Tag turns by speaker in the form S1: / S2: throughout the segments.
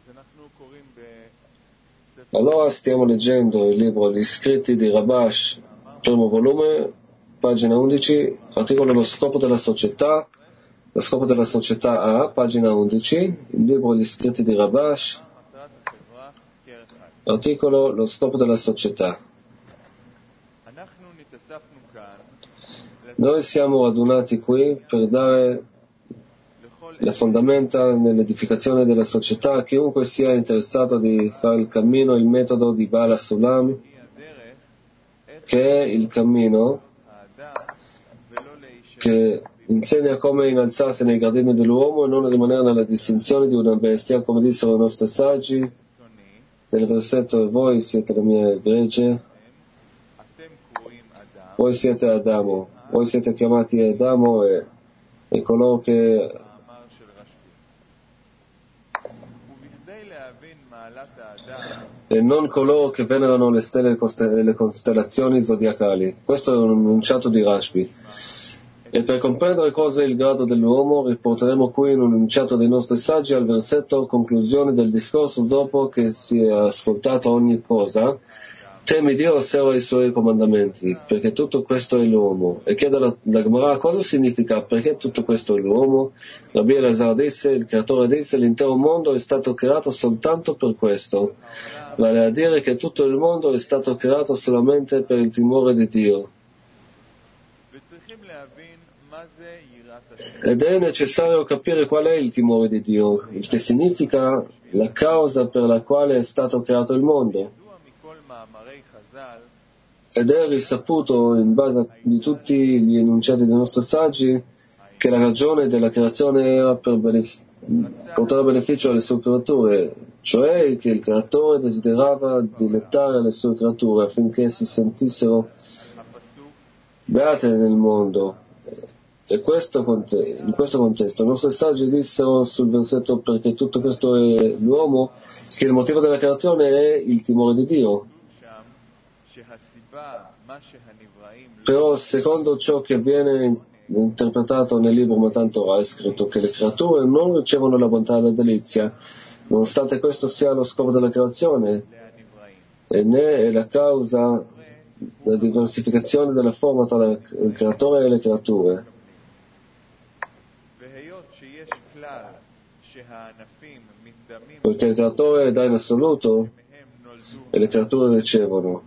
S1: Allora stiamo leggendo il libro Gli scritti di Rabash, primo volume, pagina 11, articolo Lo scopo della società, lo scopo della società A, pagina 11, il libro Gli scritti di Rabash, articolo Lo scopo della società. Noi siamo radunati qui per dare le fondamenta nell'edificazione della società a chiunque sia interessato di fare il cammino, il metodo di Bala Sulam, che è il cammino che insegna come innalzarsi nei gradini dell'uomo e non rimanere nella distinzione di una bestia, come dissero i nostri saggi del versetto: voi siete le mie gregge, voi siete Adamo, voi siete chiamati Adamo e coloro che e non coloro che venerano le stelle e le costellazioni zodiacali. Questo è un enunciato di Rashbi. E per comprendere cosa è il grado dell'uomo, riporteremo qui in un enunciato dei nostri saggi al versetto conclusione del discorso: dopo che si è ascoltato ogni cosa, temi Dio e osserva i suoi comandamenti, perché tutto questo è l'uomo. E chiede la Gemara cosa significa perché tutto questo è l'uomo. Rabbi Elazar disse, il creatore disse, l'intero mondo è stato creato soltanto per questo, vale a dire che tutto il mondo è stato creato solamente per il timore di Dio. Ed è necessario capire qual è il timore di Dio, il che significa la causa per la quale è stato creato il mondo. Ed è risaputo in base di tutti gli enunciati dei nostri saggi che la ragione della creazione era per portare beneficio alle sue creature, cioè che il creatore desiderava dilettare le sue creature affinché si sentissero beate nel mondo. E in questo contesto i nostri saggi dissero sul versetto perché tutto questo è l'uomo, che il motivo della creazione è il timore di Dio. Però secondo ciò che viene interpretato nel libro Matan Torah è scritto che le creature non ricevono la bontà e la delizia, nonostante questo sia lo scopo della creazione, e ne è la causa della diversificazione della forma tra il creatore e le creature. Perché il creatore dà in assoluto e le creature ricevono.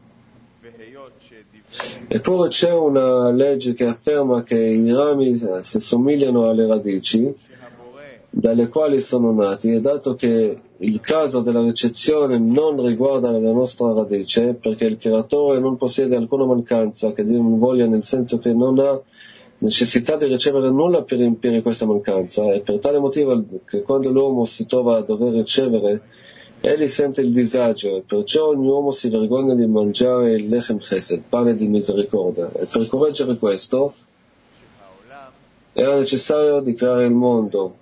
S1: Eppure c'è una legge che afferma che i rami si somigliano alle radici dalle quali sono nati, e dato che il caso della ricezione non riguarda la nostra radice, perché il creatore non possiede alcuna mancanza che Dio non voglia, nel senso che non ha necessità di ricevere nulla per riempire questa mancanza, e per tale motivo che quando l'uomo si trova a dover ricevere, egli sente il disagio, e perciò ogni uomo si vergogna di mangiare il lechem chesed, pane di misericordia. E per correggere questo era necessario di creare il mondo.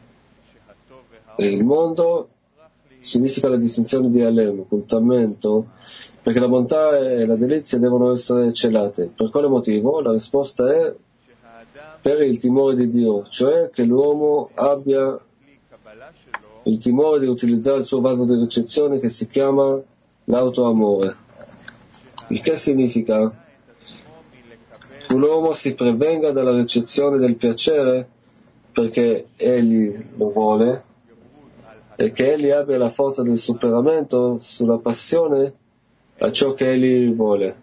S1: E il mondo significa la distinzione di Alem, occultamento, perché la bontà e la delizia devono essere celate. Per quale motivo? La risposta è per il timore di Dio, cioè che l'uomo abbia il timore di utilizzare il suo vaso di ricezione che si chiama l'autoamore. Il che significa che l'uomo si prevenga dalla ricezione del piacere perché egli lo vuole, e che egli abbia la forza del superamento sulla passione a ciò che egli vuole.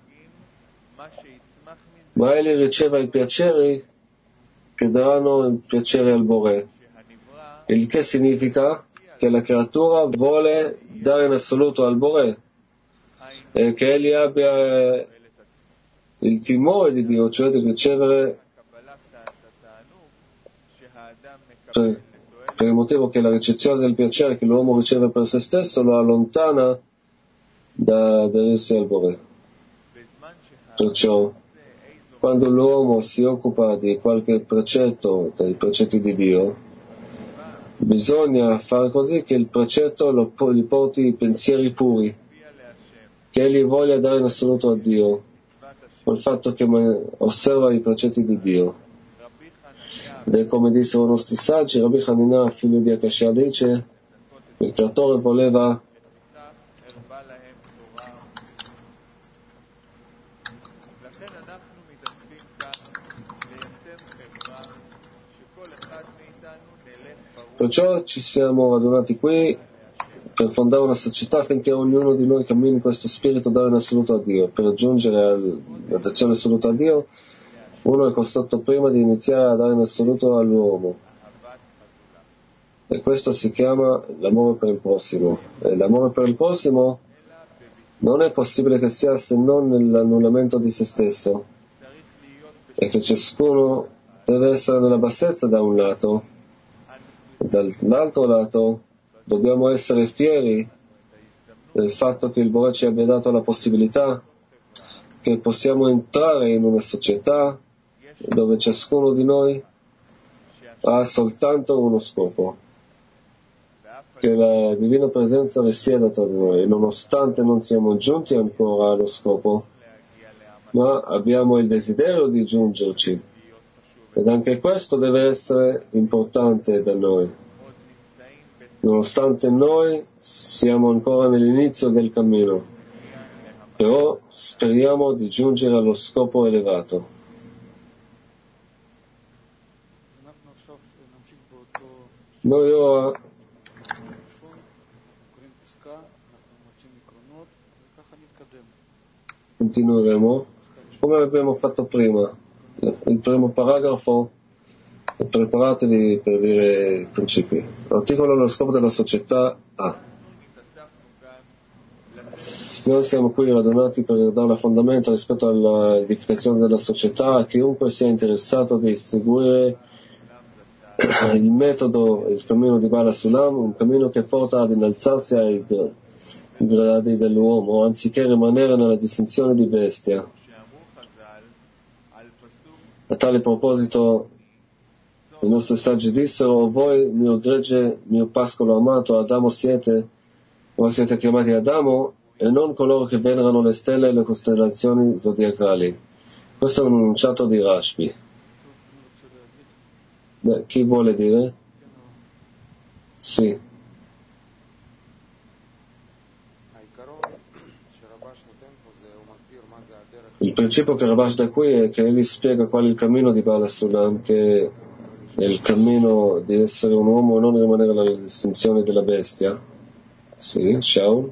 S1: Ma egli riceva i piaceri che daranno il piacere al Boré, il che significa che la creatura vuole dare in assoluto al Boré, e che egli abbia il timore di Dio, cioè di ricevere per il motivo che la ricezione del piacere che l'uomo riceve per se stesso lo allontana da aderirsi al Boré. Perciò quando l'uomo si occupa di qualche precetto dei precetti di Dio, bisogna fare così che il precetto gli porti pensieri puri, che egli voglia dare in assoluto a Dio, col fatto che osserva i precetti di Dio. Ed è come dissero i nostri saggi, Rabbi Hanina, figlio di Akashia, dice Il creatore voleva perciò ci siamo radunati qui per fondare una società affinché ognuno di noi cammini in questo spirito dare in assoluto a Dio. Per raggiungere l'attenzione assoluta a Dio, uno è costretto prima di iniziare a dare in assoluto all'uomo. E questo si chiama l'amore per il prossimo. E l'amore per il prossimo non è possibile che sia se non nell'annullamento di se stesso. E che ciascuno deve essere nella bassezza da un lato, e dall'altro lato dobbiamo essere fieri del fatto che il Bore ci abbia dato la possibilità che possiamo entrare in una società dove ciascuno di noi ha soltanto uno scopo, che la Divina Presenza risieda tra di noi, nonostante non siamo giunti ancora allo scopo, ma abbiamo il desiderio di giungerci, ed anche questo deve essere importante da noi, nonostante noi siamo ancora nell'inizio del cammino, però speriamo di giungere allo scopo elevato. Noi ora continueremo come abbiamo fatto prima. Il primo paragrafo, preparatevi per dire i principi. L'articolo dello scopo della società A. Noi siamo qui radunati per dare un fondamento rispetto all'edificazione della società a chiunque sia interessato di seguire il metodo, il cammino di Bala Sulam, un cammino che porta ad innalzarsi ai gradi dell'uomo, anziché rimanere nella distinzione di bestia. A tale proposito i nostri saggi dissero: voi, mio gregge, mio pascolo amato, Adamo siete, voi siete chiamati Adamo e non coloro che venerano le stelle e le costellazioni zodiacali. Questo è un enunciato di Rashbi. Beh, chi vuole dire? Sì. Il principio che Rabash dà qui è che egli spiega qual è il cammino di Bala Sulam, che è il cammino di essere un uomo e non rimanere nella distinzione della bestia. Sì, Shaul.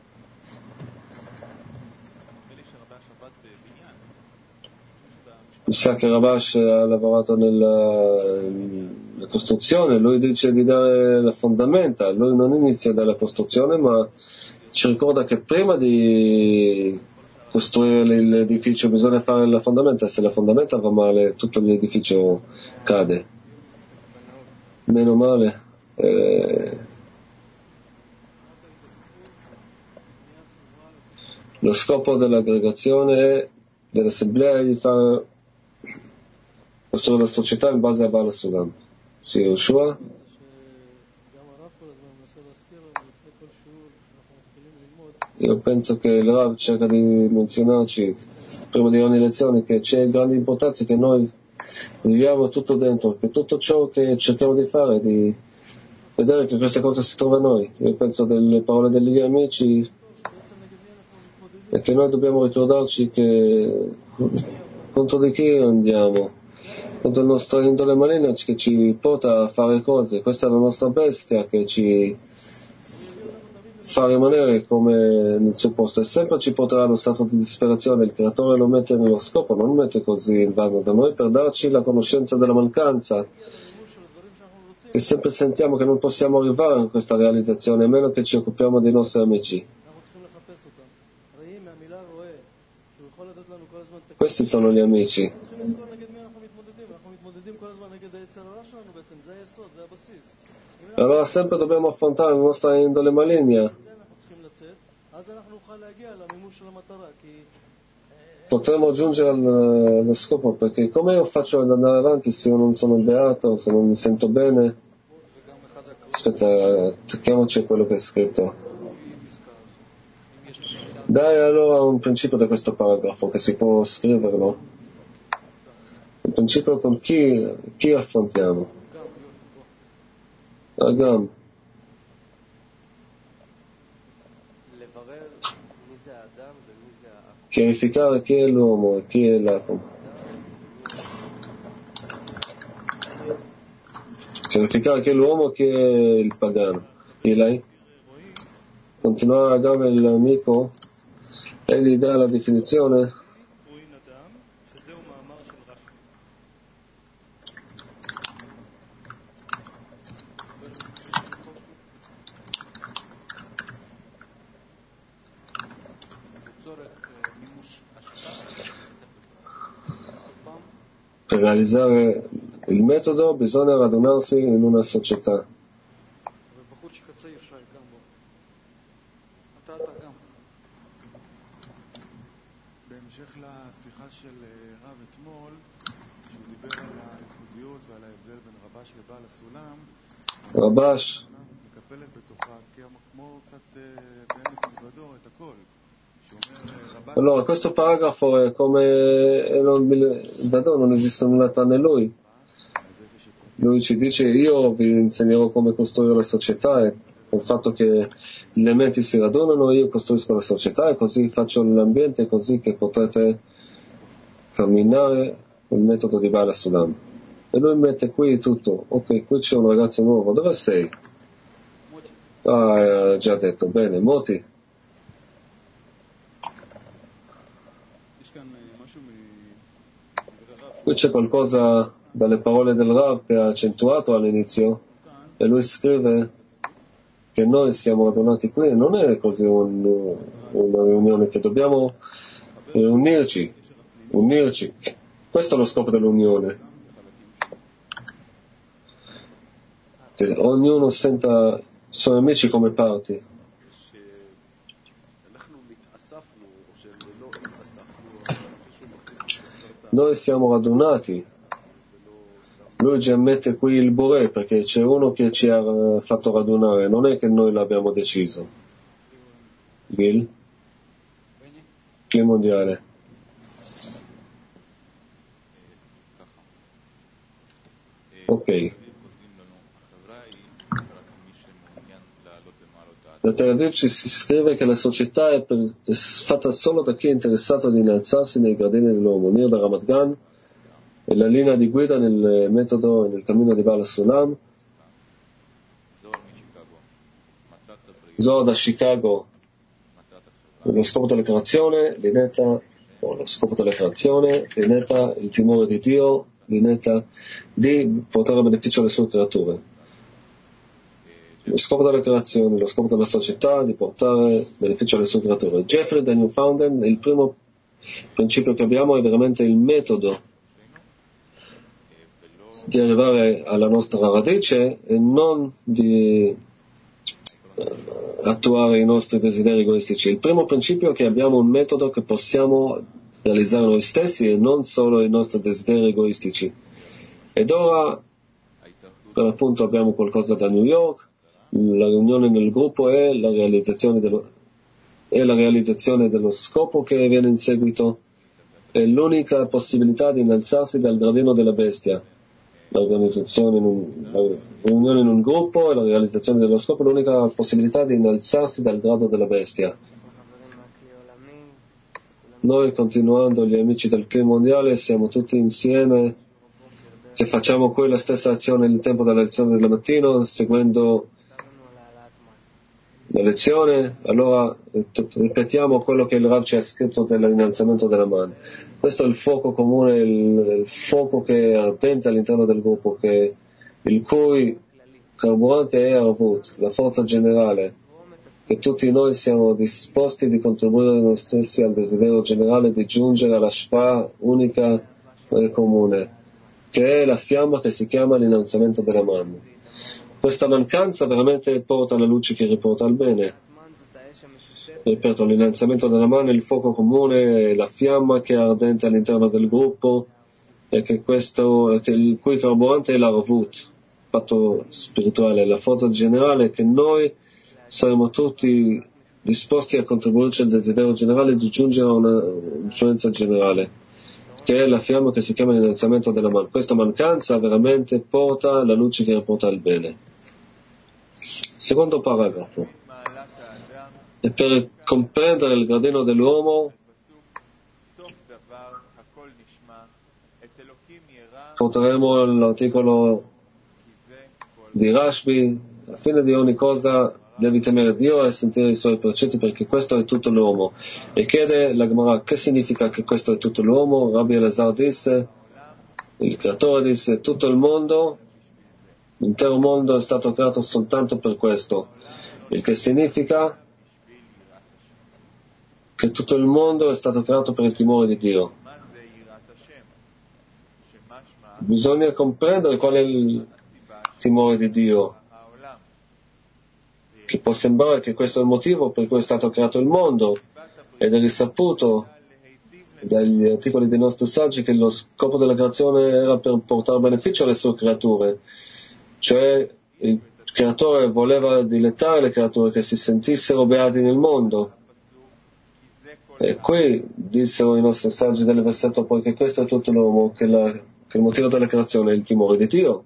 S1: Mi sa che Rabash ha lavorato nella costruzione, lui dice di dare le fondamenta, lui non inizia dalla costruzione, ma ci ricorda che prima di costruire l'edificio bisogna fare la fondamenta, se la fondamenta va male tutto l'edificio cade. Meno male. Lo scopo dell'aggregazione dell'assemblea è di fare costruire la società in base a Bala Sulam. Sì, Yoshua? Io penso che il Rav cerca di menzionarci prima di ogni lezione che c'è grande importanza che noi viviamo tutto dentro, che tutto ciò che cerchiamo di fare, di vedere che questa cosa si trova a noi. Io penso delle parole degli amici e che noi dobbiamo ricordarci che contro di chi andiamo, contro il nostro indole maligno che ci porta a fare cose. Questa è la nostra bestia che ci fa rimanere come nel suo posto e sempre ci porterà allo stato di disperazione. Il creatore lo mette nello scopo, non lo mette così in vano da noi per darci la conoscenza della mancanza, e sempre sentiamo che non possiamo arrivare a questa realizzazione a meno che ci occupiamo dei nostri amici. Questi sono gli amici. Allora sempre dobbiamo affrontare la nostra indole maligna. Potremo giungere allo scopo, perché come io faccio ad andare avanti se io non sono beato, se non mi sento bene? Aspetta, attacchiamoci a quello che è scritto. Dai allora un principio da questo paragrafo, che si può scriverlo. Il principio con chi affrontiamo? Agam. Chiarificare chi è l'uomo e chi è l'Atom. Chiarificare chi è l'uomo e chi è il pagano. Ilai? Continuare Agam l'amico e gli dà la definizione. Per realizzare il metodo bisogna radunarsi in una società.
S2: בהמשך לשיחה של רב אתמול, שהוא דיבר על הייחודיות ועל ההבדל בין רבש לבעל הסולם,
S1: רבש
S2: מקפלת בתוכה כמו קצת בעמק מלבדו את הכל.
S1: Allora, questo paragrafo è come non esiste nulla tranne lui. Lui ci dice: io vi insegnerò come costruire le società, e col fatto che gli elementi si radunano, io costruisco la società e così faccio l'ambiente così che potrete camminare il metodo di Baal Sulam. E lui mette qui tutto. Ok, qui c'è un ragazzo nuovo. Dove sei? Ah, già detto. Bene, Moti. Qui c'è qualcosa dalle parole del Rav che ha accentuato all'inizio, e lui scrive che noi siamo radunati qui, non è così una riunione, che dobbiamo unirci. Questo è lo scopo dell'unione, che ognuno senta i suoi amici come parti. Noi siamo radunati. Lui ci ammette qui il Boré perché c'è uno che ci ha fatto radunare, non è che noi l'abbiamo deciso. Gil? Chi mondiale? Ok. Da Tel Aviv ci si scrive che la società è fatta solo da chi è interessato ad innalzarsi nei gradini dell'uomo. Nir da Ramat Gan è la linea di guida nel metodo, nel cammino di Baal Sulam. Zohar da Chicago, lo scopo della creazione, l'ineta, il timore di Dio, l'ineta di portare a beneficio alle sue creature. Lo scopo della creazione, lo scopo della società, di portare beneficio alle sue creature. Jeffrey da Newfoundland, il primo principio che abbiamo è veramente il metodo di arrivare alla nostra radice e non di attuare i nostri desideri egoistici. Il primo principio è che abbiamo un metodo che possiamo realizzare noi stessi e non solo i nostri desideri egoistici. Ed ora, per appunto, abbiamo qualcosa da New York. La riunione nel gruppo è la realizzazione dello scopo che viene in seguito, è l'unica possibilità di innalzarsi dal gradino della bestia. La riunione in un gruppo e la realizzazione dello scopo è l'unica possibilità di innalzarsi dal grado della bestia. Noi, continuando gli amici del clima mondiale, siamo tutti insieme che facciamo qui la stessa azione nel tempo della lezione del mattino, seguendo la lezione. Allora ripetiamo quello che il Rav ci ha scritto dell'innalzamento della mano. Questo è il fuoco comune, il fuoco che è ardente all'interno del gruppo, il cui carburante è Arvut, la forza generale, che tutti noi siamo disposti di contribuire noi stessi al desiderio generale di giungere alla Shpa unica e comune, che è la fiamma che si chiama l'innalzamento della mano. Questa mancanza veramente porta alla luce che riporta al bene. Ripeto, l'innalzamento della mano è il fuoco comune, la fiamma che è ardente all'interno del gruppo, e che il cui carburante è l'Arvut, fatto spirituale, la forza generale, che noi saremo tutti disposti a contribuirci al desiderio generale di giungere a un'influenza generale, che è la fiamma che si chiama l'innalzamento della mano. Questa mancanza veramente porta la luce che riporta al bene. Secondo paragrafo. E per comprendere il gradino dell'uomo porteremo l'articolo di Rashbi: alla fine di ogni cosa devi temere Dio e sentire i suoi precetti, perché questo è tutto l'uomo. E chiede la Gemara: che significa che questo è tutto l'uomo? Rabbi Elazar disse, il creatore disse, tutto il mondo, l'intero mondo è stato creato soltanto per questo, il che significa che tutto il mondo è stato creato per il timore di Dio. Bisogna comprendere qual è il timore di Dio, che può sembrare che questo è il motivo per cui è stato creato il mondo, ed è risaputo dagli articoli dei nostri saggi che lo scopo della creazione era per portare beneficio alle sue creature, cioè il creatore voleva dilettare le creature che si sentissero beati nel mondo. E qui dissero i nostri saggi del versetto: poiché questo è tutto l'uomo, che il motivo della creazione è il timore di Dio.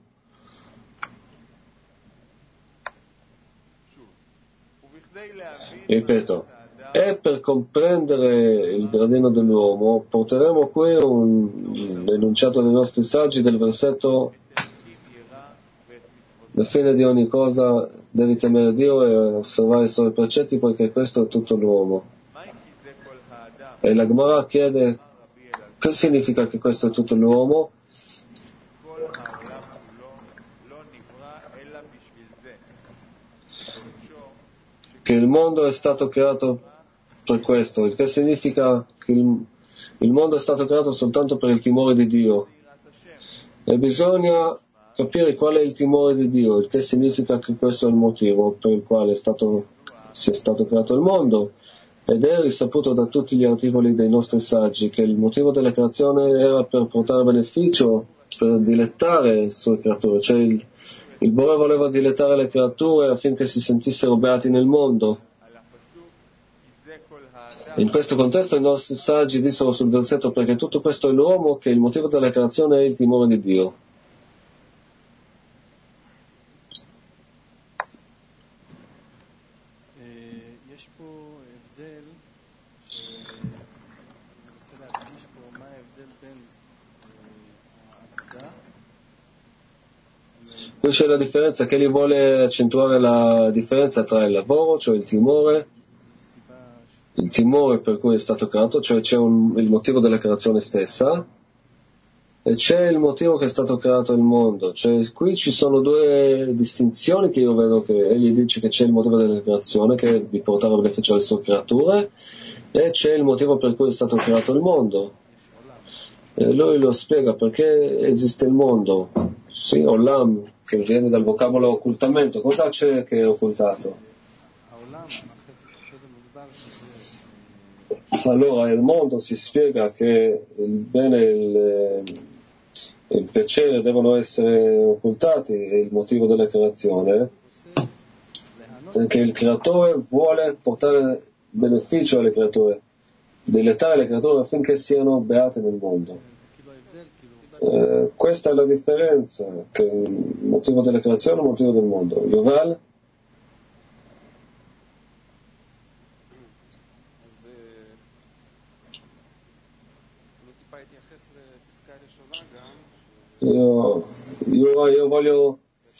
S1: Ripeto, e per comprendere il gradino dell'uomo porteremo qui l'enunciato dei nostri saggi del versetto: alla fine di ogni cosa devi temere Dio e osservare i suoi precetti, poiché questo è tutto l'uomo. E la Gemara chiede: che significa che questo è tutto l'uomo? Che il mondo è stato creato per questo, il che significa che il mondo è stato creato soltanto per il timore di Dio. E bisogna capire qual è il timore di Dio, il che significa che questo è il motivo per il quale si è stato creato il mondo. Ed è risaputo da tutti gli articoli dei nostri saggi che il motivo della creazione era per portare beneficio, per dilettare le sue creature, cioè il Bore voleva dilettare le creature affinché si sentissero beati nel mondo. In questo contesto i nostri saggi dissero sul versetto: perché tutto questo è l'uomo, che il motivo della creazione è il timore di Dio.
S2: יש פה הבדל שאני רוצה להדגיש פה מה ההבדל בין העבודה.
S1: Qui c'è la differenza, che gli vuole accentuare la differenza tra il lavoro, cioè il timore per cui è stato creato, cioè c'è il motivo della creazione stessa, e c'è il motivo che è stato creato il mondo. Cioè qui ci sono due distinzioni che io vedo, che egli dice che c'è il motivo della creazione che vi portava beneficio alle sue creature, e c'è il motivo per cui è stato creato il mondo. E lui lo spiega perché esiste il mondo. Sì, Olam, che viene dal vocabolo occultamento. Cosa c'è che è occultato? Allora, il mondo si spiega che il bene e il piacere devono essere occultati, è il motivo della creazione, perché il creatore vuole portare beneficio alle creature, dilettare le creature affinché siano beate nel mondo. Questa è la differenza, che il motivo della creazione è il motivo del mondo. Yuval? Io voglio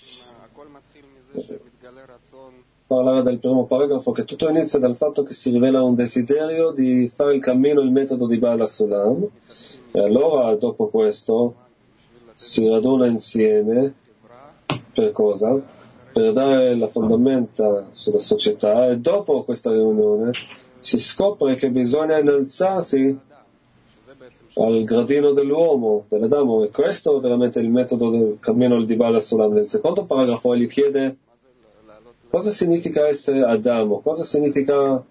S1: parlare del primo paragrafo, che tutto inizia dal fatto che si rivela un desiderio di fare il cammino, il metodo di Baal HaSulam, e allora dopo questo si raduna insieme per cosa? Per dare la fondamenta sulla società, e dopo questa riunione si scopre che bisogna innalzarsi al gradino dell'uomo, dell'Adamo, e questo è veramente il metodo del cammino di Baal HaSulam. Nel secondo paragrafo gli chiede cosa significa essere Adamo, cosa significa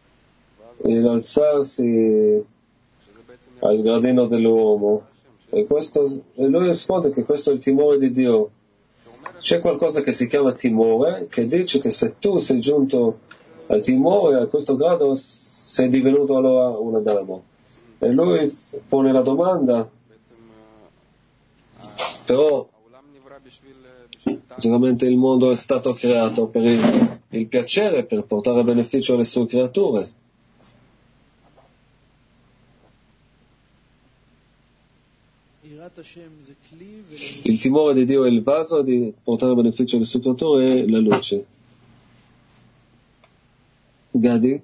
S1: innalzarsi al gradino dell'uomo, e lui risponde che questo è il timore di Dio. C'è qualcosa che si chiama timore, che dice che se tu sei giunto al timore, a questo grado, sei divenuto allora un Adamo. E lui pone la domanda: però sicuramente il mondo è stato creato per il piacere per portare beneficio alle sue creature. Il timore di Dio è il vaso di portare beneficio alle sue creature e la luce. Gadi?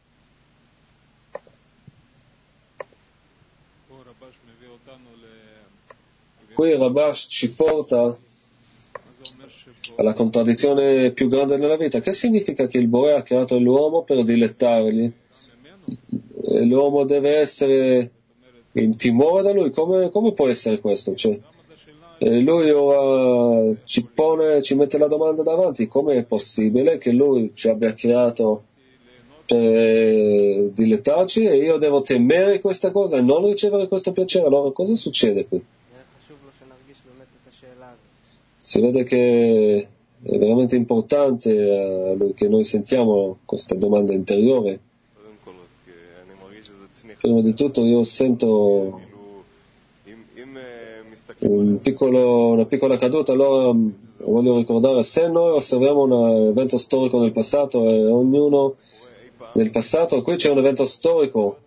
S1: Qui Rabash ci porta alla contraddizione più grande nella vita. Che significa che il Bore ha creato l'uomo per dilettargli? L'uomo deve essere in timore da lui? Come può essere questo? Cioè, lui ora ci mette la domanda davanti: come è possibile che lui ci abbia creato per dilettarci e io devo temere questa cosa e non ricevere questo piacere? Allora cosa succede qui? Si vede che è veramente importante a lui che noi sentiamo questa domanda interiore. Prima di tutto io sento una piccola caduta. Allora voglio ricordare, se noi osserviamo un evento storico nel passato e ognuno nel passato, qui c'è un evento storico,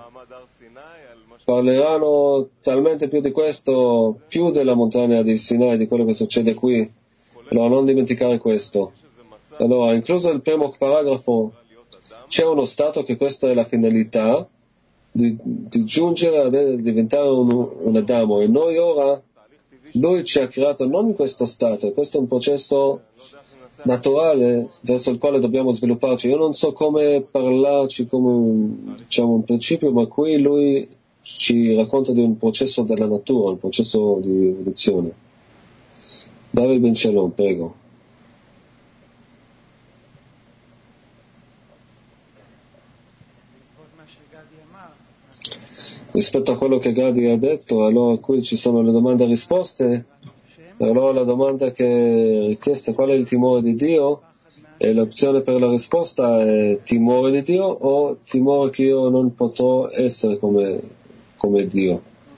S1: parleranno talmente più di questo, più della montagna di Sinai, di quello che succede qui. Allora non dimenticare questo. Allora, incluso il primo paragrafo, c'è uno stato che questa è la finalità di giungere a diventare un Adamo, e noi ora, lui ci ha creato non in questo stato, questo è un processo naturale verso il quale dobbiamo svilupparci. Io non so come parlarci come un principio, ma qui lui ci racconta di un processo della natura, un processo di evoluzione. David Ben Shalom, prego. Rispetto a quello che Gadi ha detto, allora qui ci sono le domande e risposte. Allora la domanda che è richiesta: qual è il timore di Dio? E l'opzione per la risposta è timore di Dio o timore che io non potrò essere come Dio.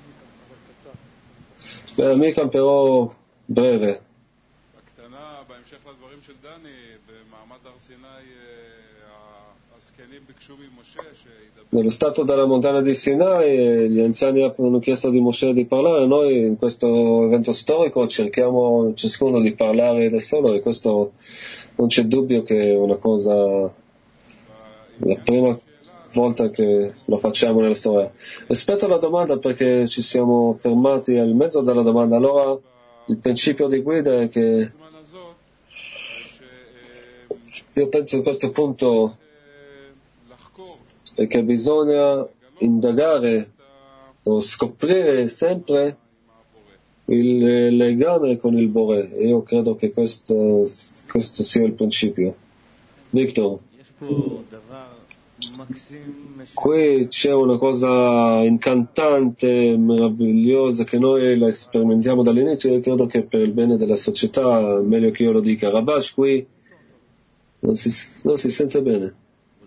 S1: Mica però breve. Nello stato della montagna di Sinai gli anziani hanno chiesto di Mosè di parlare. Noi in questo evento storico cerchiamo ciascuno di parlare da solo, e questo non c'è dubbio che è una cosa, la prima volta che lo facciamo nella storia. Rispetto alla domanda, perché ci siamo fermati al mezzo della domanda, allora il principio di guida è che io penso a questo punto è che bisogna indagare o scoprire sempre il legame con il Bore, e io credo che questo sia il principio. Victor, qui c'è una cosa incantante, meravigliosa, che noi la sperimentiamo dall'inizio, e io credo che per il bene della società è meglio che io lo dica. Rabash qui non si sente bene.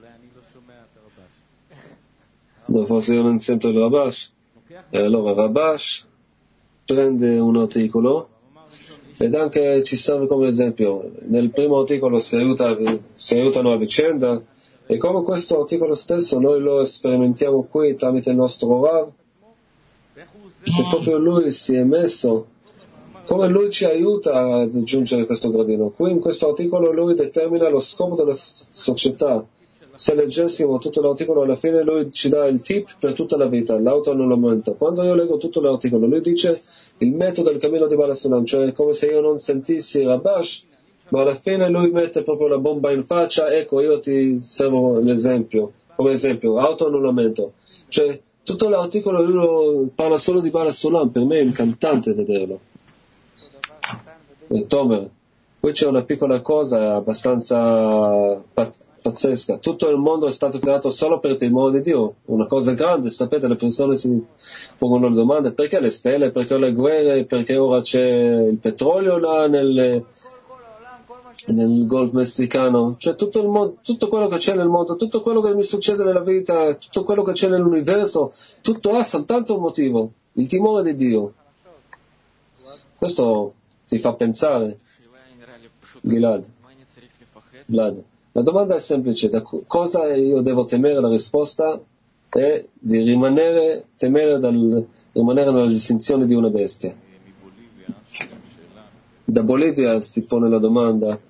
S1: No, forse io non sento il Rabash. Allora Rabash prende un articolo ed anche ci serve come esempio. Nel primo articolo si aiutano a vicenda, e come questo articolo stesso noi lo sperimentiamo qui tramite il nostro Rav, che proprio lui si è messo, come lui ci aiuta a raggiungere questo gradino. Qui in questo articolo lui determina lo scopo della società. Se leggessimo tutto l'articolo, alla fine lui ci dà il tip per tutta la vita, l'autoannullamento. Quando io leggo tutto l'articolo, lui dice il metodo del cammino di Baal HaSulam, cioè è come se io non sentissi Rabash, ma alla fine lui mette proprio la bomba in faccia. Ecco, io ti servo l'esempio, come esempio, autoannullamento. Cioè, tutto l'articolo lui parla solo di Baal HaSulam, per me è incantante vederlo. Tomer, qui c'è una piccola cosa abbastanza pazzesca. Tutto il mondo è stato creato solo per il timore di Dio, una cosa grande. Sapete, le persone si pongono le domande: perché le stelle, perché le guerre, perché ora c'è il petrolio là nel Golfo Messicano, cioè tutto il mondo, tutto quello che c'è nel mondo, tutto quello che mi succede nella vita, tutto quello che c'è nell'universo, tutto ha soltanto un motivo: il timore di Dio. Questo ti fa pensare, Gilad. Vlad, la domanda è semplice: da cosa io devo temere? La risposta è di rimanere nella distinzione di una bestia. Da Bolivia si pone la domanda: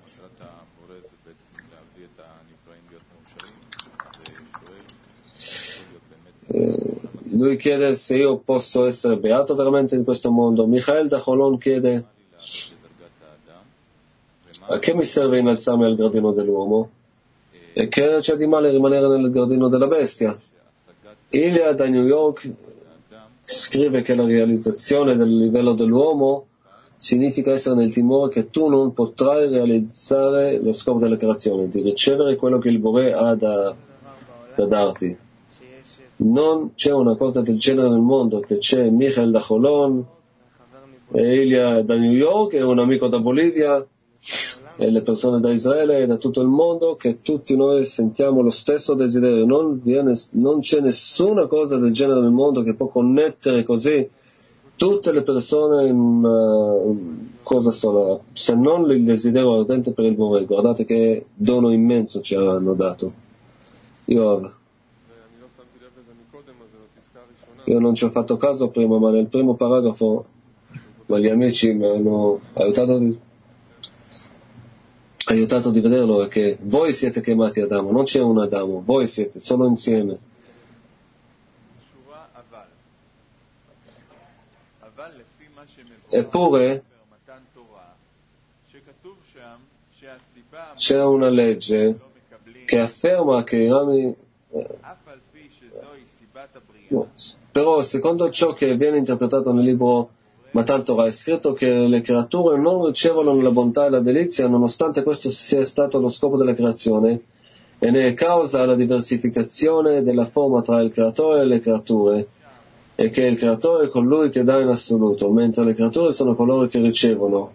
S1: lui chiede se io posso essere beato veramente in questo mondo. Michael da Cholon chiede: a che mi serve innalzarmi al gradino dell'uomo? E che c'è di male rimanere nel gradino della bestia? Ilya da New York scrive che la realizzazione del livello dell'uomo significa essere nel timore che tu non potrai realizzare lo scopo della creazione, di ricevere quello che il Boré ha da darti. Non c'è una cosa del genere nel mondo, che c'è Michael da Cholon, Ilya da New York e un amico da Bolivia e le persone da Israele e da tutto il mondo, che tutti noi sentiamo lo stesso desiderio. Non c'è nessuna cosa del genere nel mondo che può connettere così tutte le persone in una cosa sola, se non il desiderio ardente per il Boré. Guardate che dono immenso ci hanno dato. Io non ci ho fatto caso prima, ma nel primo paragrafo gli amici mi hanno aiutato di vederlo, è che voi siete chiamati Adamo, non c'è un Adamo, voi siete, sono insieme. Eppure c'è una legge che afferma che i rami però secondo ciò che viene interpretato nel libro Matan Torah è scritto che le creature non ricevono la bontà e la delizia nonostante questo sia stato lo scopo della creazione, e ne è causa la diversificazione della forma tra il creatore e le creature, e che il creatore è colui che dà in assoluto, mentre le creature sono coloro che ricevono.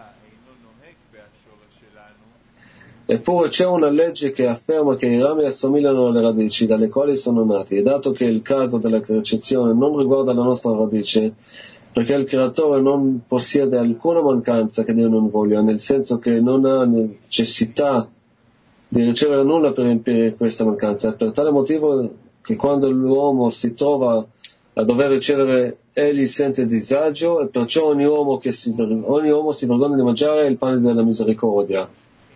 S1: Eppure c'è una legge che afferma che i rami assomigliano alle radici dalle quali sono nati, e dato che il caso della creazione non riguarda la nostra radice, perché il creatore non possiede alcuna mancanza che Dio non voglia, nel senso che non ha necessità di ricevere nulla per impedire questa mancanza. È per tale motivo che quando l'uomo si trova a dover ricevere, egli sente disagio, e perciò ogni uomo si vergogna di mangiare il pane della misericordia.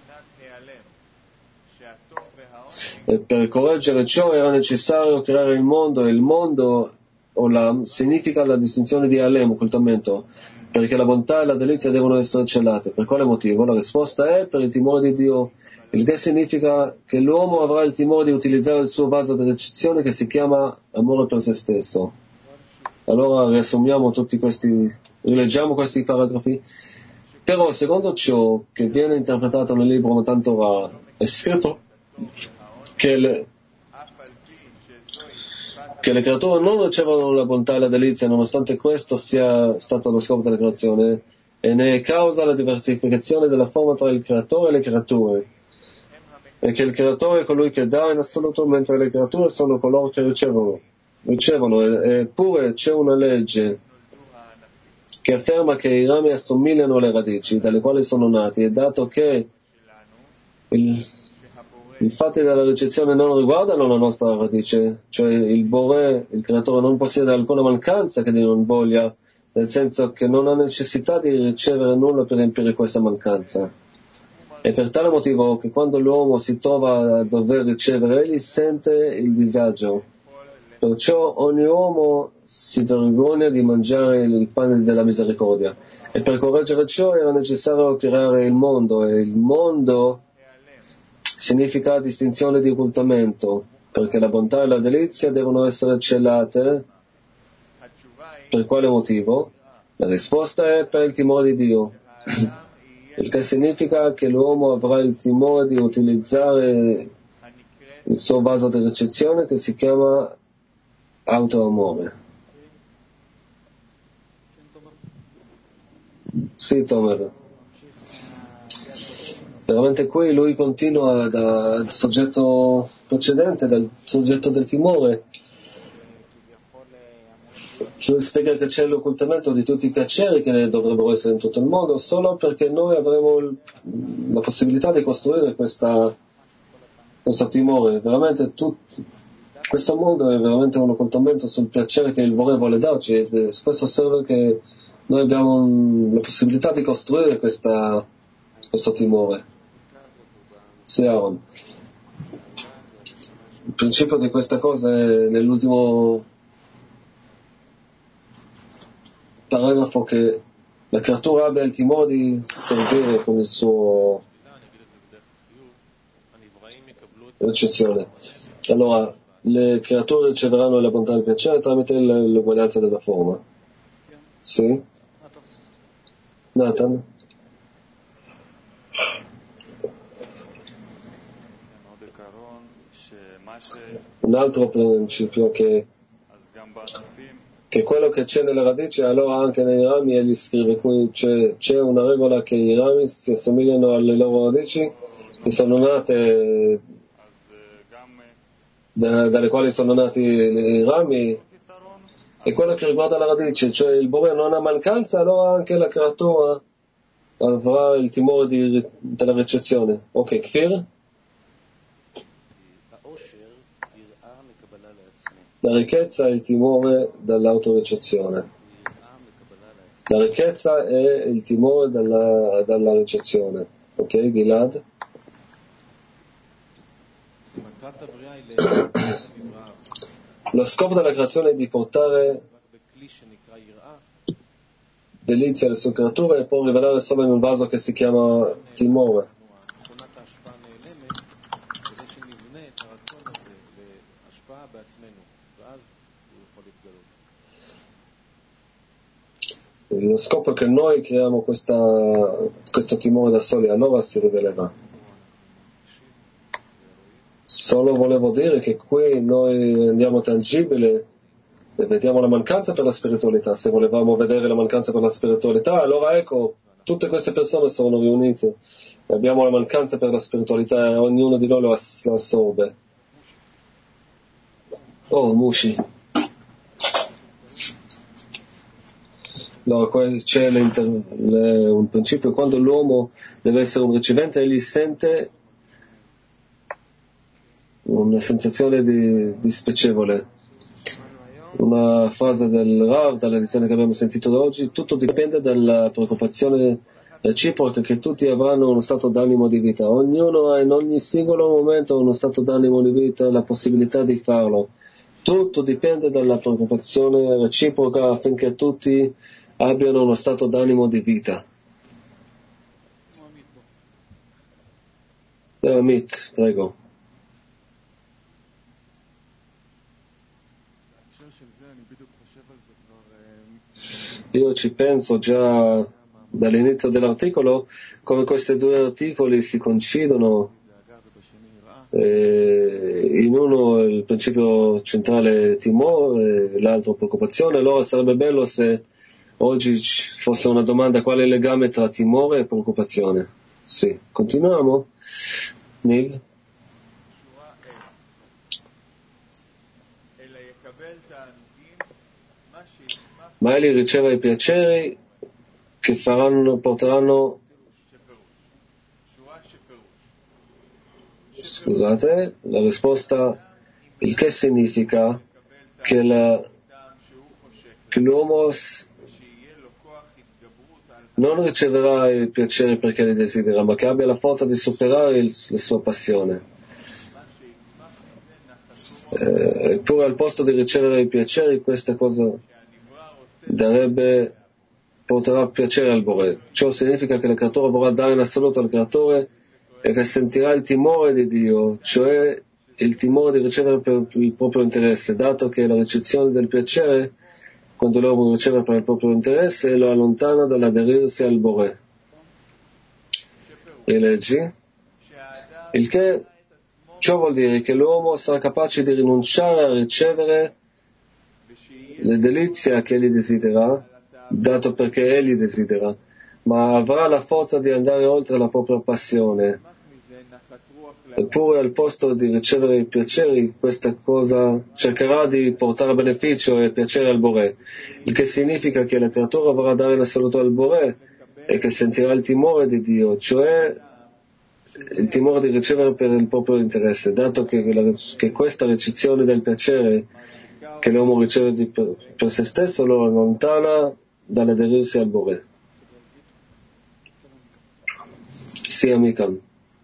S1: E per correggere ciò era necessario creare il mondo, e il mondo Olam significa la distinzione di Alem, occultamento, perché la bontà e la delizia devono essere celate. Per quale motivo? La risposta è per il timore di Dio, il che significa che l'uomo avrà il timore di utilizzare il suo vaso di ricezione che si chiama amore per se stesso. Allora riassumiamo rileggiamo questi paragrafi. Però secondo ciò che viene interpretato nel libro Matan Torah è scritto che le creature non ricevono la bontà e la delizia nonostante questo sia stato lo scopo della creazione, e ne è causa la diversificazione della forma tra il creatore e le creature, e che il creatore è colui che dà in assoluto, mentre le creature sono coloro che ricevono. Eppure c'è una legge che afferma che i rami assomigliano alle radici dalle quali sono nati, e dato che i fatti della ricezione non riguardano la nostra radice, cioè il Boré, il creatore, non possiede alcuna mancanza che Dio non voglia, nel senso che non ha necessità di ricevere nulla per riempire questa mancanza. E per tale motivo che quando l'uomo si trova a dover ricevere, egli sente il disagio. Perciò ogni uomo si vergogna di mangiare il pane della misericordia. E per correggere ciò era necessario creare il mondo, e il mondo significa distinzione di occultamento, perché la bontà e la delizia devono essere celate. Per quale motivo? La risposta è per il timore di Dio, il che significa che l'uomo avrà il timore di utilizzare il suo vaso di ricezione che si chiama autoamore. Sì, Tomer. Veramente qui lui continua dal soggetto precedente, dal soggetto del timore, Lui spiega che c'è l'occultamento di tutti i piaceri che dovrebbero essere in tutto il mondo solo perché noi avremo la possibilità di costruire questo timore. Veramente questo mondo è veramente un occultamento sul piacere che il Bore vuole darci, e questo serve che noi abbiamo la possibilità di costruire questo timore. Sì, Aaron. Il principio di questa cosa è nell'ultimo paragrafo, che la creatura abbia il timore di servire con il suo ricezione. Allora, le creature riceveranno la bontà del piacere tramite l'uguaglianza della forma. Sì? Nathan? Un altro principio che quello che c'è nelle radici, allora anche nei rami egli scrive, qui c'è una regola che i rami si assomigliano alle loro radici, che sono nate dalle quali sono nati i rami, e quello che riguarda la radice, cioè il Bore non ha mancanza, allora anche la creatura avrà il timore della ricezione. Ok, Kfir? La ricchezza è il timore dall'autoricezione. La ricchezza è il timore dalla ricezione. Ok, Gilad? Lo scopo della creazione è di portare delizia alle sue creature e poi rivelare solo in un vaso che si chiama timore. Lo scopo è che noi creiamo questo timore da soli, allora si rivelerà. Solo volevo dire che qui noi rendiamo tangibile e vediamo la mancanza per la spiritualità. Se volevamo vedere la mancanza per la spiritualità, allora ecco, tutte queste persone sono riunite e abbiamo la mancanza per la spiritualità e ognuno di noi lo assorbe. Oh, Mushi. Allora, c'è un principio: quando l'uomo deve essere un ricevente, egli sente una sensazione di spiacevole. Una frase del Rav, dalla lezione che abbiamo sentito oggi: tutto dipende dalla preoccupazione reciproca che tutti avranno uno stato d'animo di vita. Ognuno ha in ogni singolo momento uno stato d'animo di vita e la possibilità di farlo. Tutto dipende dalla preoccupazione reciproca affinché tutti abbiano uno stato d'animo di vita. Amit, prego. Io ci penso già dall'inizio dell'articolo, come questi due articoli si coincidono. In uno il principio centrale è timore, l'altro preoccupazione. Allora sarebbe bello se oggi fosse una domanda: qual è il legame tra timore e preoccupazione? Sì, continuiamo. Niv? Ma egli riceve i piaceri che porteranno. Scusate, la risposta: il che significa che l'uomo non riceverà i piaceri perché li desidera, ma che abbia la forza di superare la sua passione. Eppure al posto di ricevere i piaceri, questa cosa porterà piacere al Bore. Ciò significa che la creatura vorrà dare in assoluto al creatore e che sentirà il timore di Dio, cioè il timore di ricevere per il proprio interesse, dato che la ricezione del piacere, quando l'uomo riceve per il proprio interesse, lo allontana dall'aderirsi al Bore. Rileggi? Ciò vuol dire che l'uomo sarà capace di rinunciare a ricevere le delizie che egli desidera, dato perché egli desidera, ma avrà la forza di andare oltre la propria passione Eppure al posto di ricevere i piaceri, questa cosa cercherà di portare beneficio e piacere al Boré, il che significa che la creatura vorrà dare la salute al Boré e che sentirà il timore di Dio, cioè il timore di ricevere per il proprio interesse, dato che questa ricezione del piacere che l'uomo riceve per se stesso lo allontana dall'aderirsi al Boré. Sia Mikam.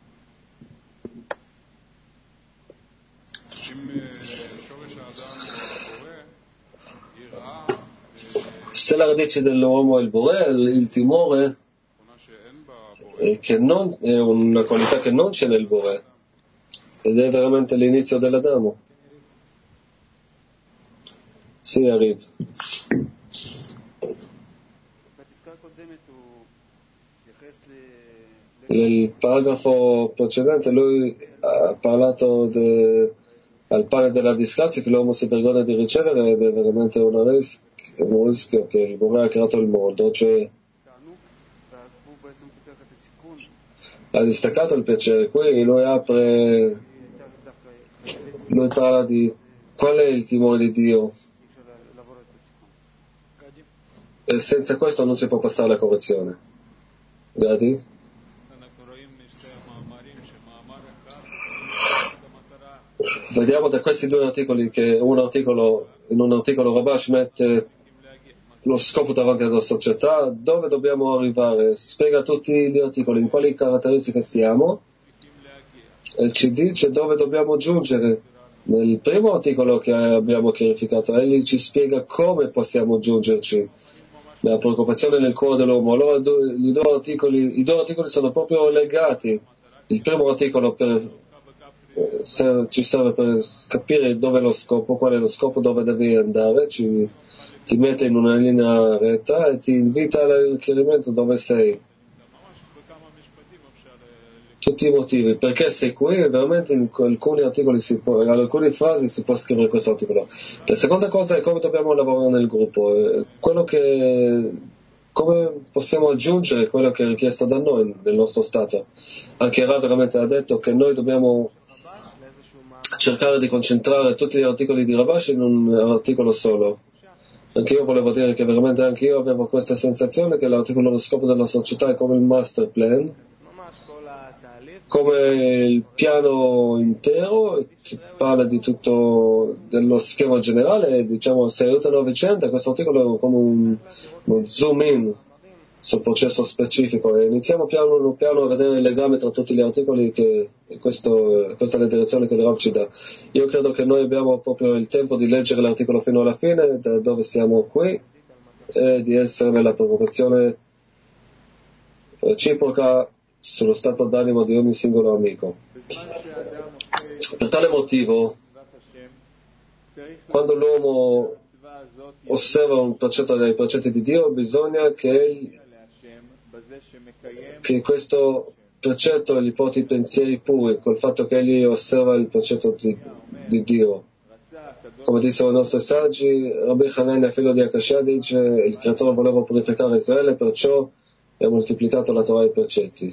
S1: Se la radice dell'uomo è il Boré, il timore è una qualità che non c'è nel Boré, ed è veramente l'inizio dell'Adamo. Sì, arriva. Nel paragrafo precedente lui ha parlato al pane della disgrazia che l'uomo si vergogna di ricevere, ed è veramente un rischio che il Boré ha creato il mondo, cioè ha distaccato il piacere. Qui lui parla di qual è il timore di Dio, e senza questo non si può passare la correzione. Gadi? Vediamo da questi due articoli che in un articolo Rabash mette lo scopo davanti alla società, dove dobbiamo arrivare, spiega tutti gli articoli in quali caratteristiche siamo, e ci dice dove dobbiamo giungere. Nel primo articolo che abbiamo chiarificato, egli ci spiega come possiamo giungerci, la preoccupazione nel cuore dell'uomo. Allora i due articoli sono proprio legati. Il primo articolo ci serve per capire dove è lo scopo, qual è lo scopo, dove devi andare, ti mette in una linea retta e ti invita al chiarimento dove sei. Tutti i motivi, perché sei qui, e veramente in alcuni alcune frasi si può scrivere questo articolo. La seconda cosa è come dobbiamo lavorare nel gruppo, come possiamo aggiungere quello che è richiesto da noi nel nostro stato. Anche Rav veramente ha detto che noi dobbiamo cercare di concentrare tutti gli articoli di Rabash in un articolo solo. Anche io volevo dire che veramente anche io avevo questa sensazione che l'articolo dello scopo della società è come il master plan, come il piano intero che parla di tutto, dello schema generale, e diciamo se aiutano a vicenda. Questo articolo è come uno zoom in sul processo specifico, e iniziamo piano piano a vedere il legame tra tutti gli articoli, questa è la direzione che il Rav ci dà. Io credo che noi abbiamo proprio il tempo di leggere l'articolo fino alla fine, da dove siamo qui, e di essere nella preoccupazione reciproca sullo stato d'animo di ogni singolo amico. Per tale motivo, quando l'uomo osserva un precetto dei precetti di Dio, bisogna che questo precetto gli porti pensieri puri, col fatto che egli osserva il precetto di Dio. Come dissero i nostri saggi, Rabbi Hanania, figlio di Akashia, dice: il creatore voleva purificare Israele, perciò ha moltiplicato la Torah e i precetti.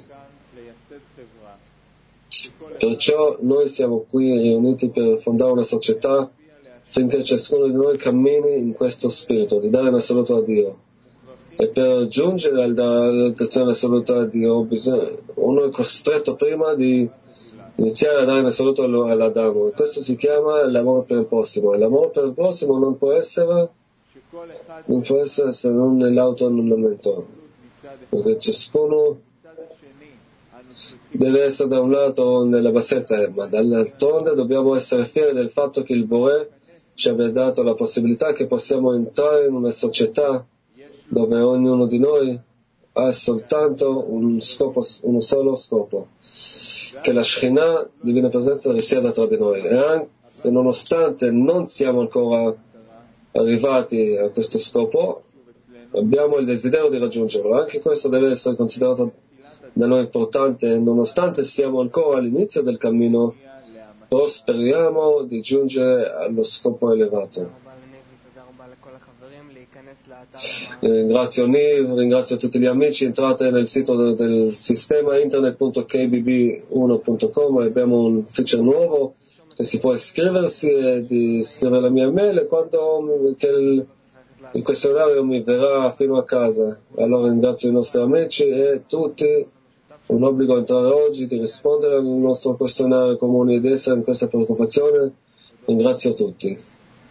S1: Perciò noi siamo qui riuniti per fondare una società finché ciascuno di noi cammini in questo spirito di dare l'assoluto a Dio. E per giungere all'azione assoluta a Dio, uno è costretto prima di iniziare a dare l'assoluto all'Adamo, e questo si chiama l'amore per il prossimo. E l'amore per il prossimo non può essere se non nell'autoannullamento, perché ciascuno deve essere da un lato nella bassezza, ma dall'altro dobbiamo essere fieri del fatto che il Boré ci abbia dato la possibilità che possiamo entrare in una società dove ognuno di noi ha soltanto uno solo scopo, che la Shekhinah, divina presenza, risieda tra di noi. E anche nonostante non siamo ancora arrivati a questo scopo, abbiamo il desiderio di raggiungerlo. Anche questo deve essere considerato da noi importante, nonostante siamo ancora all'inizio del cammino, però speriamo di giungere allo scopo elevato. Ringrazio Niv, ringrazio tutti gli amici, entrate nel sito del sistema internet.kbb1.com, abbiamo un feature nuovo che si può iscriversi e di scrivere la mia mail, e quando che il questionario mi verrà fino a casa. Allora ringrazio i nostri amici e tutti, un obbligo entrare oggi, di rispondere al nostro questionario comune ed essere in questa preoccupazione. Ringrazio tutti.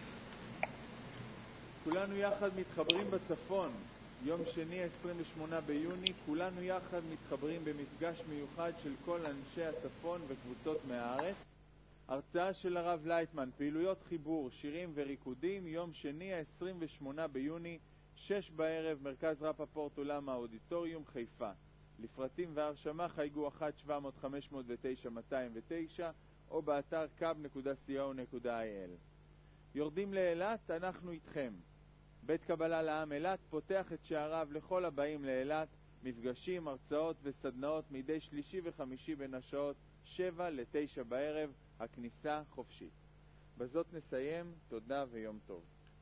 S3: כולנו יחד מתחברים בצפון, יום שני 28 ביוני, כולנו יחד מתחברים במפגש מיוחד של כל אנשי הצפון וקבוצות מהארץ. הרצאה של הרב לייטמן, פעילויות חיבור, שירים וריקודים, יום שני 28 ביוני, 6 בערב, מרכז רפפורט אולם האודיטוריום, חיפה. לפרטים והרשמה חייגו 1-700-509-209 או באתר kab.co.il. יורדים לאילת, אנחנו איתכם. בית קבלה לעם אילת פותח את שעריו לכל הבאים לאילת, מפגשים, הרצאות וסדנאות מדי שלישי וחמישי בין השעות 7 ל-9 בערב, הכניסה חופשית. בזאת נסיים, תודה ויום טוב.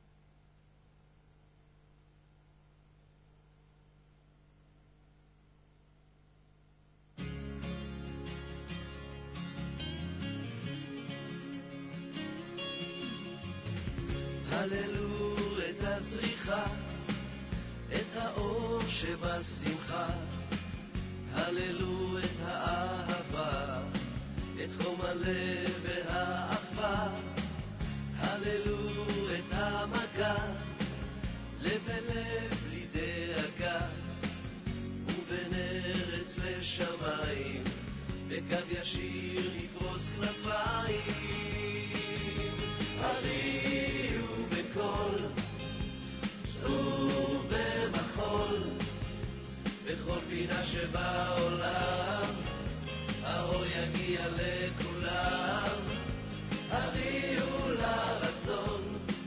S4: הללו את הזריחה, את האור שבשמחה, הללו את האהבה, את חום הלב והאחווה, הללו את המגע, לב ולב בלי דאגה, ובין ארץ לשמיים, בקו ישיר יפרוס כנפיים. הריעו בקול, צאו במחול, בכל פינה שבעולם, האור יגיע לכולם. הריעו לרצון,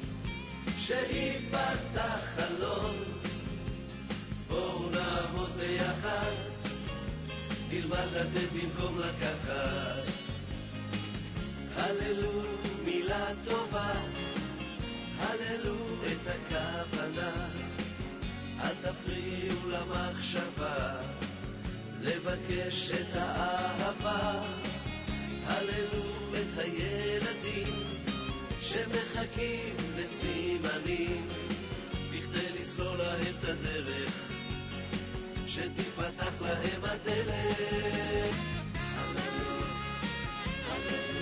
S4: שיפתח חלון, בואו נעמוד ביחד, נלמד לתת במקום לקחת. הללו מילה טובה, הללו את הכוונה, אל תפריעו למחשבה, לבקש את האהבה. הללו את הילדים שמחכים לסימנים, בכדי לסלול להם את הדרך, שתפתח להם הדלת. הללו, הללו,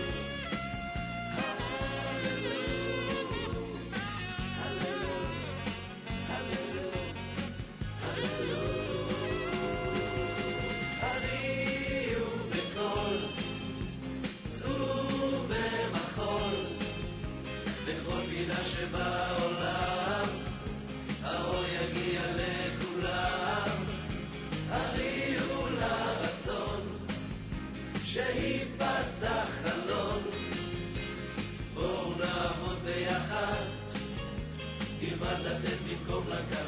S4: שבעולם האור יגיע לכולם. הריעו לרצון, שיפתח חלון, בואו נעמוד ביחד, נלמד לתת במקום לקחת.